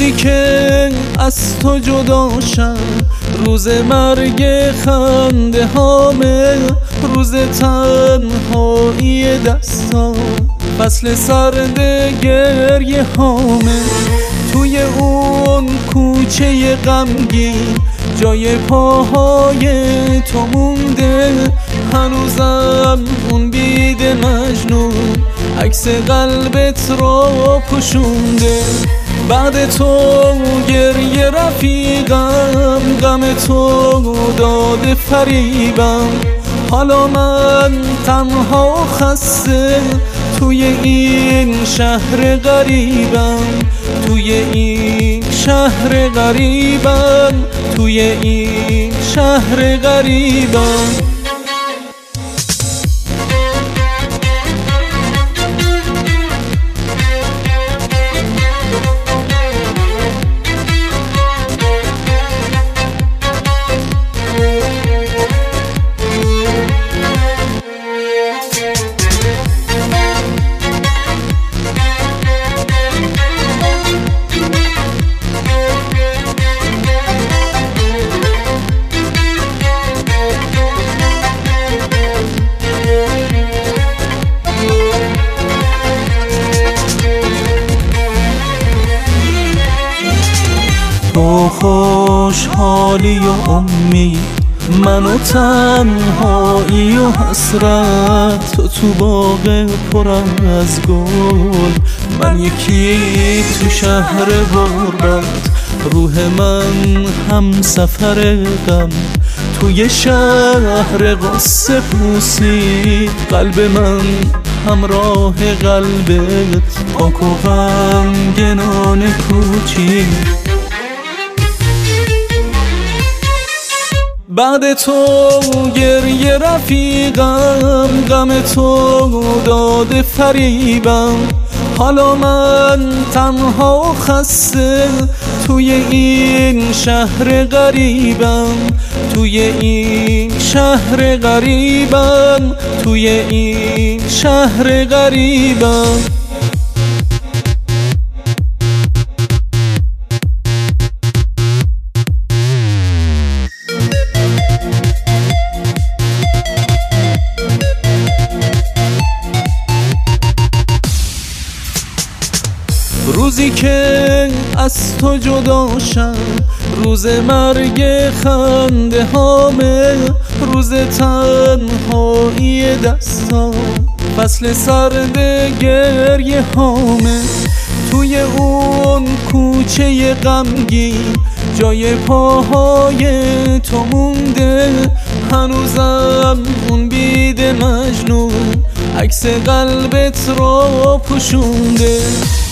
روزی که از تو جدا شم، روز مرگ خنده هامه، روز تنهایی دستام، فصل سرد گریه هامه. توی اون کوچه غمگین جای پاهای تو مونده، هنوزم اون بید مجنون عکس قلبت رو پوشونده. بعد تو گریه رفیقم، غم تو داده فریبم، حالا من تنها و خسته توی این شهر غریبم، توی این شهر غریبم، توی این شهر غریبم. تو خوشحالی و امید، من و تنهایی و حسرت، تو باغ پر از گل، من یکی تو شهر غربت. روح من هم سفر غم توی شهر غصه پوسید، قلب من همراه قلبت پاک و غمگنان کوچید. بعد تو گریه رفیقم، غم تو داده فریبم، حالا من تنها و خسته توی این شهر غریبم، توی این شهر غریبم، توی این شهر غریبم. روزی که از تو جدا شم، روز مرگ خنده هامه، روز تنهایی دستام، فصل سرد گریه هامه. توی اون کوچه غمگین جای پاهای تو مونده، هنوزم اون بید مجنون عکس قلبت رو پوشونده.